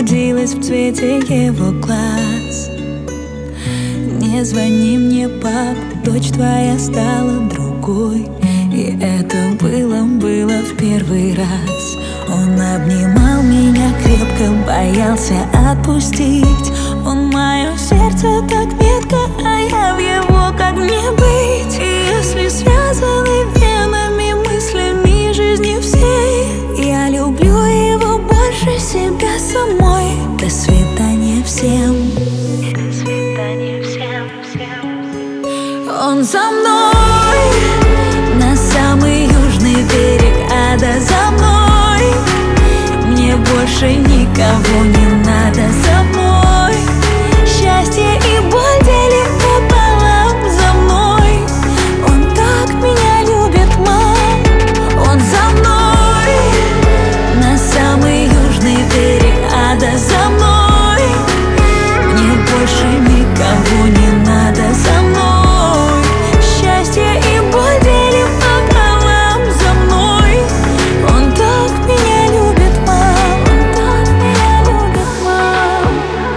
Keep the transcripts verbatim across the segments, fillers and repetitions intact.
заблудилась в цвете его глаз. Не звони мне, пап, дочь твоя стала другой. И это было, было в первый раз. Он обнимал меня крепко, боялся отпустить. Он мое сердце так метко, а я в его, как мне быть? И если связаны венами, мыслями жизни всей, я люблю его больше себя самой. До свидания всем. До свидания всем, всем. Он за мной на самый южный берег ада, за мной. Мне больше никого не надо, за мной. Счастье и боль делим пополам, за мной. Он так меня любит, мам. Он за мной на самый южный берег ада, за мной. Мне больше никого не надо, за мной. Счастье и боль делим пополам, за мной. Он так меня любит, мам. Он так меня любит, мам.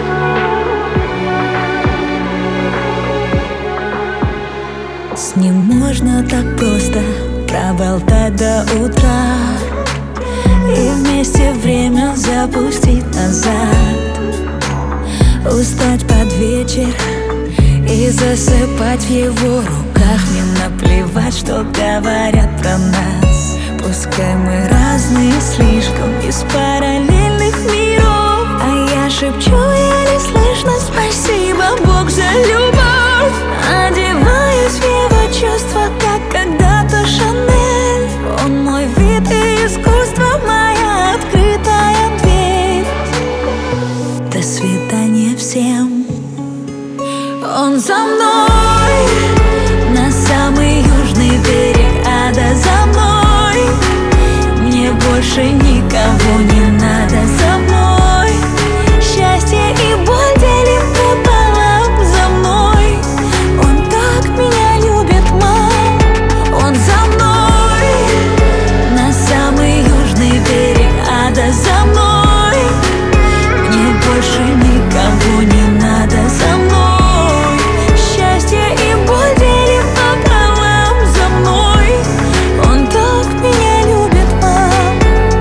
С ним можно так просто проболтать до утра и вместе время запустить назад. Устать под вечер и засыпать в его руках. Мне наплевать, что говорят про нас. Пускай мы разные слишком, из параллельных миров, а я шепчу еле слышно: спасибо, Бог, за любовь. Одеваюсь в его чувства, как когда-то Шанель. Он мой вид и искусство, моя открытая дверь. До свидания всем. Он за мной на самый южный берег ада, за мной. Мне больше никого не надо, за мной. Счастье и боль делим пополам, за мной. Он так меня любит, мам. Он за мной на самый южный берег ада, за мной. Мне больше никого не надо, за мной. Счастье и боль делим пополам, за мной. Он так меня любит, мам.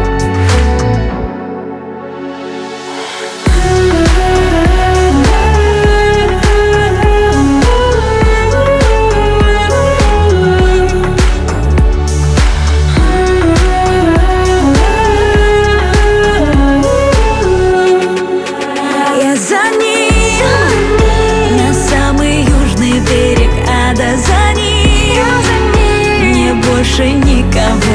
Я за ним на самый южный берег ада, за ним. Мне больше никого